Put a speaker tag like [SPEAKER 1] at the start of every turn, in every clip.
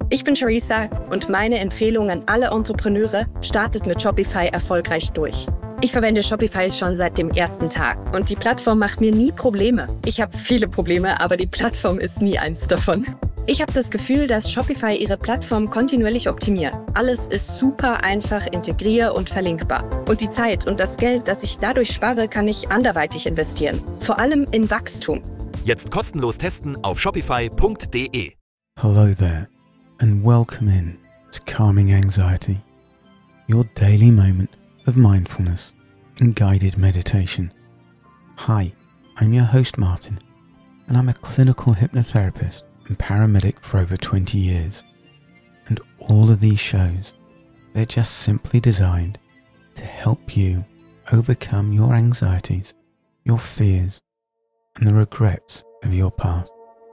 [SPEAKER 1] Ich bin Charissa und meine Empfehlung an alle Entrepreneure: startet mit Shopify erfolgreich durch. Ich verwende Shopify schon seit dem ersten Tag und die Plattform macht mir nie Probleme. Ich habe viele Probleme, aber die Plattform ist nie eins davon. Ich habe das Gefühl, dass Shopify ihre Plattform kontinuierlich optimiert. Alles ist super einfach integrier- und verlinkbar. Und die Zeit und das Geld, das ich dadurch spare, kann ich anderweitig investieren. Vor allem in Wachstum.
[SPEAKER 2] Jetzt kostenlos testen auf shopify.de.
[SPEAKER 3] Hello there, and welcome in to Calming Anxiety, your daily moment of mindfulness and guided meditation. Hi, I'm your host Martin, and I'm a clinical hypnotherapist and paramedic for over 20 years. And all of these shows, they're just simply designed to help you overcome your anxieties, your fears, and the regrets of your past.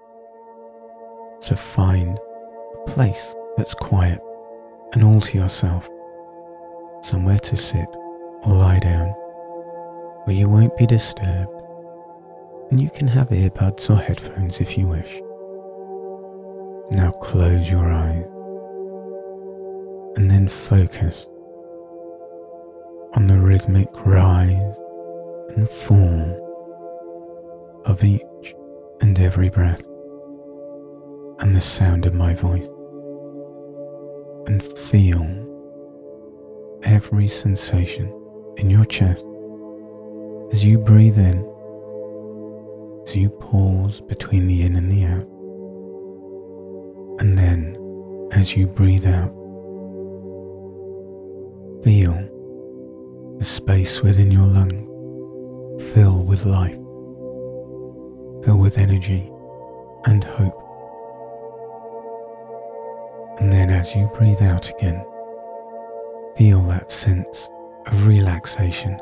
[SPEAKER 3] So find a place that's quiet and all to yourself, somewhere to sit or lie down, where you won't be disturbed, and you can have earbuds or headphones if you wish. Now close your eyes and then focus on the rhythmic rise and fall of each and every breath and the sound of my voice, and feel every sensation in your chest as you breathe in, as you pause between the in and the out, and then as you breathe out, feel the space within your lungs fill with life, fill with energy and hope. And then as you breathe out again, feel that sense of relaxation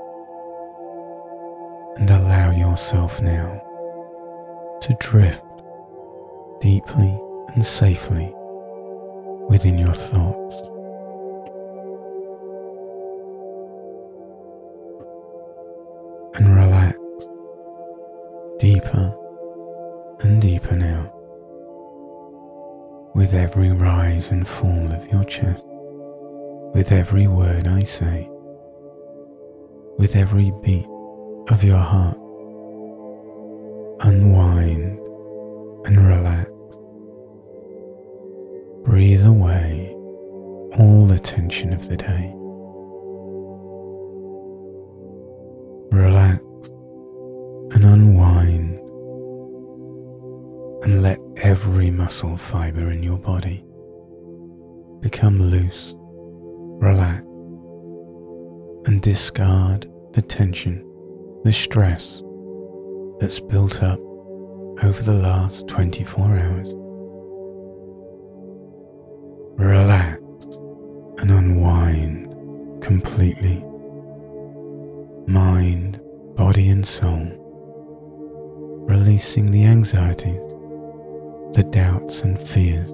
[SPEAKER 3] and allow yourself now to drift deeply and safely within your thoughts. And relax deeper and deeper now with every rise and fall of your chest, with every word I say, with every beat of your heart. Unwind and relax. Breathe away all the tension of the day. Relax and unwind, and let every muscle fibre in your body become loose, relax, and discard the tension, the stress that's built up over the last 24 hours. Relax and unwind completely, mind, body and soul, releasing the anxieties, the doubts and fears.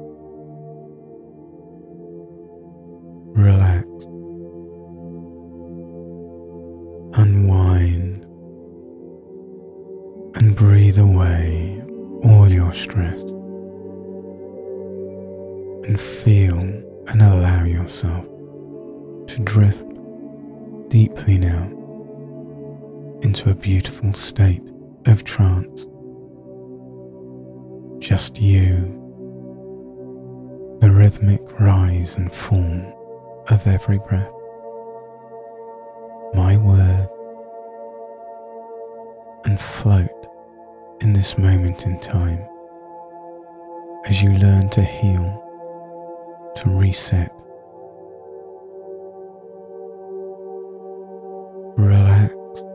[SPEAKER 3] Relax, unwind, and breathe away all your stress, and feel and allow yourself to drift deeply now into a beautiful state of trance. Just you, the rhythmic rise and fall of every breath, my word, and float in this moment in time as you learn to heal, to reset. Relax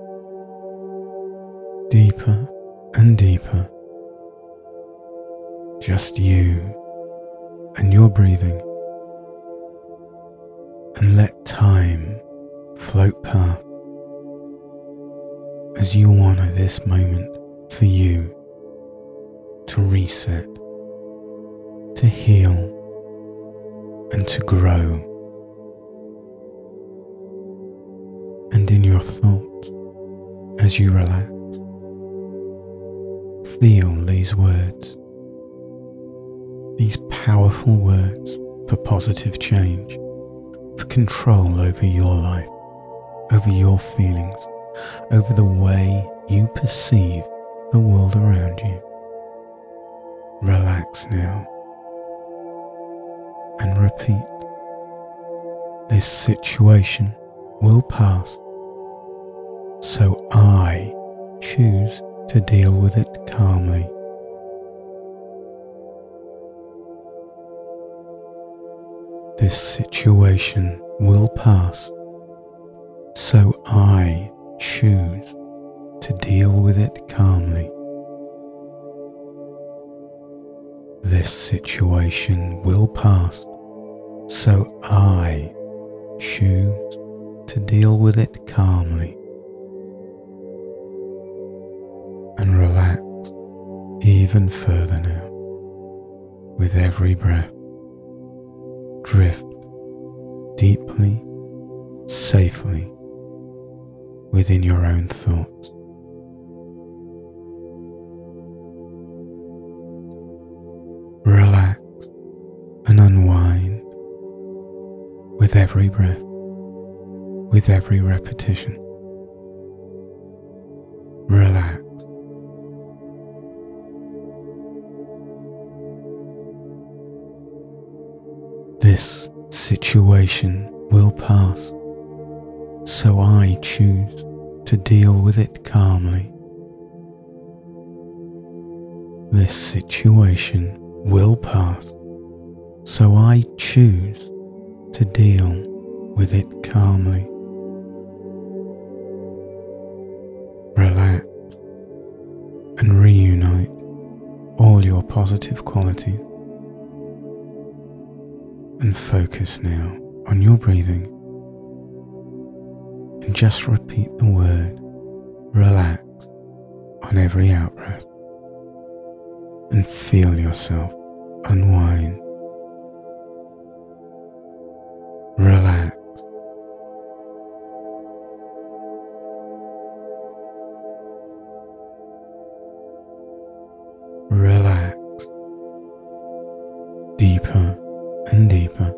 [SPEAKER 3] deeper and deeper. Just you and your breathing, and let time float past as you honour this moment for you to reset, to heal, and to grow. And in your thoughts, as you relax, feel these words: these powerful words for positive change, for control over your life, over your feelings, over the way you perceive the world around you. Relax now and repeat. This situation will pass, so I choose to deal with it calmly. This situation will pass, so I choose to deal with it calmly. This situation will pass, so I choose to deal with it calmly. And relax even further now. With every breath, drift deeply, safely within your own thoughts. Relax and unwind with every breath, with every repetition. Relax. This situation will pass, so I choose to deal with it calmly. This situation will pass, so I choose to deal with it calmly. Relax and reunite all your positive qualities. And focus now on your breathing, and just repeat the word relax on every out-breath, and feel yourself unwind. Relax. Relax. Deeper and deeper.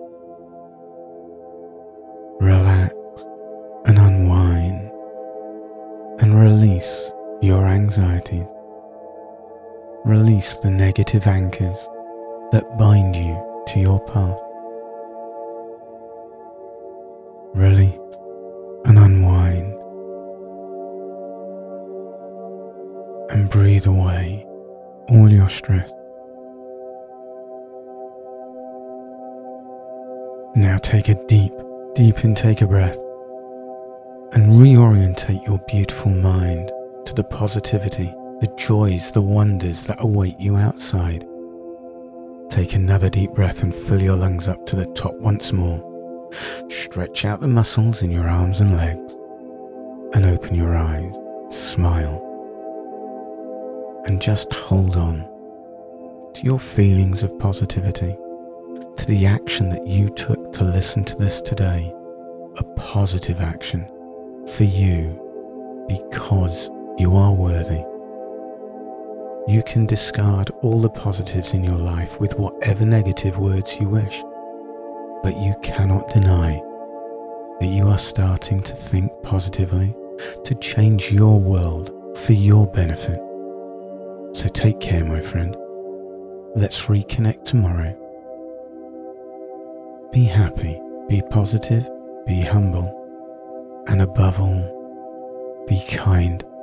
[SPEAKER 3] Relax and unwind and release your anxieties. Release the negative anchors that bind you to your path. Release and unwind and breathe away all your stress. Now take a deep intake of breath and reorientate your beautiful mind to the positivity, the joys, the wonders that await you outside. Take another deep breath and fill your lungs up to the top once more. Stretch out the muscles in your arms and legs and open your eyes. Smile and just hold on to your feelings of positivity, to the action that you took to listen to this today, a positive action for you because you are worthy. You can discard all the positives in your life with whatever negative words you wish, but you cannot deny that you are starting to think positively to change your world for your benefit. So take care, my friend. Let's reconnect tomorrow. Be happy, be positive, be humble, and above all, be kind